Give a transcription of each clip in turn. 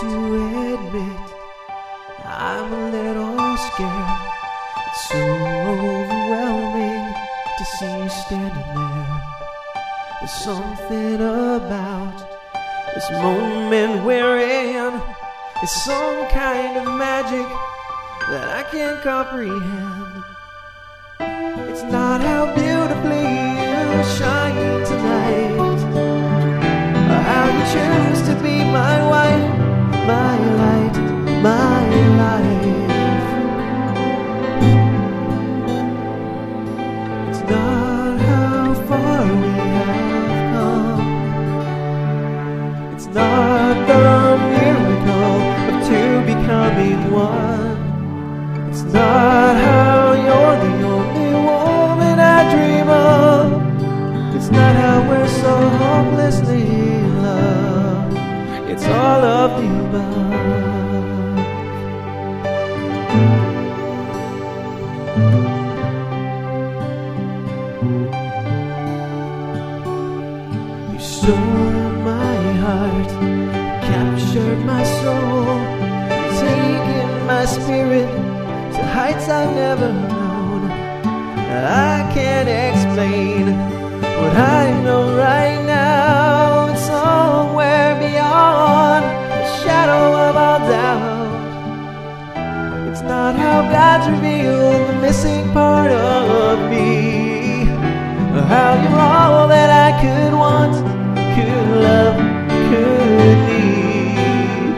to admit I'm a little scared. It's so overwhelming to see you standing there. There's something about this moment we're in. It's some kind of magic that I can't comprehend. It's not how beautifully you shine tonight, or how you choose to be my wife, my light, my life. It's not how far we have come. It's not the miracle of two becoming one. It's not how you're the only woman I dream of. It's not how we're so hopelessly in love. It's all of the above. You stole my heart, captured my soul, taken my spirit to heights I've never known. I can't explain what I know right now. It's somewhere beyond the shadow of all doubt. It's not how God's revealed the missing part of me, or how you're all that I could want, could love, could need.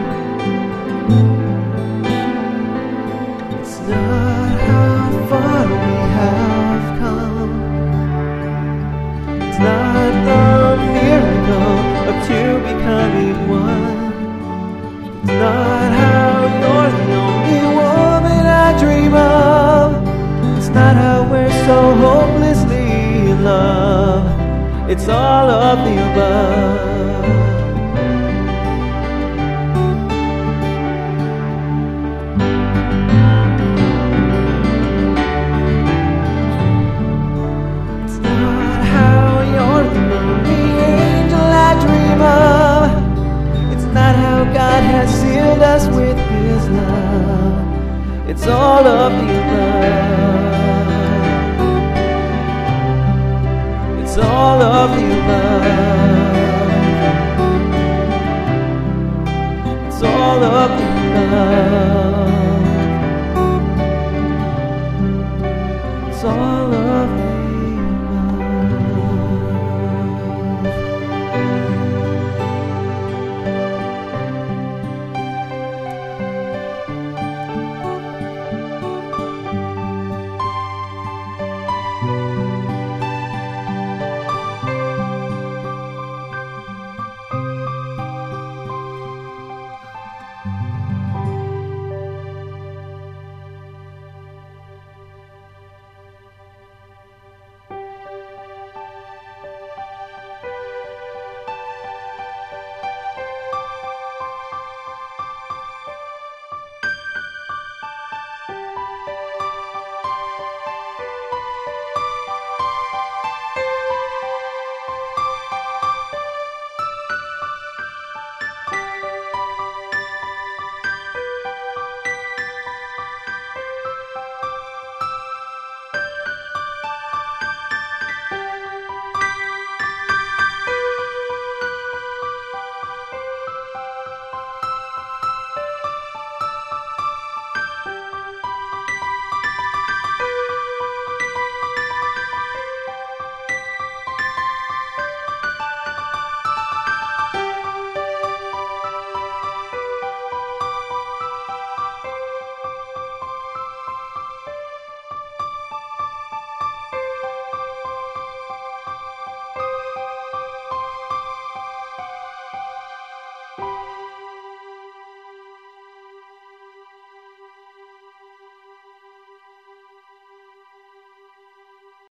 It's not how far we have come. It's not the miracle of two becoming one. It's not how you're the only woman I dream of. It's not how we're so hopelessly in love. It's all of the above. It's not how you're the only angel I dream of. It's not how God has sealed us with His love. It's all of the above. It's all of the above. It's all of the above.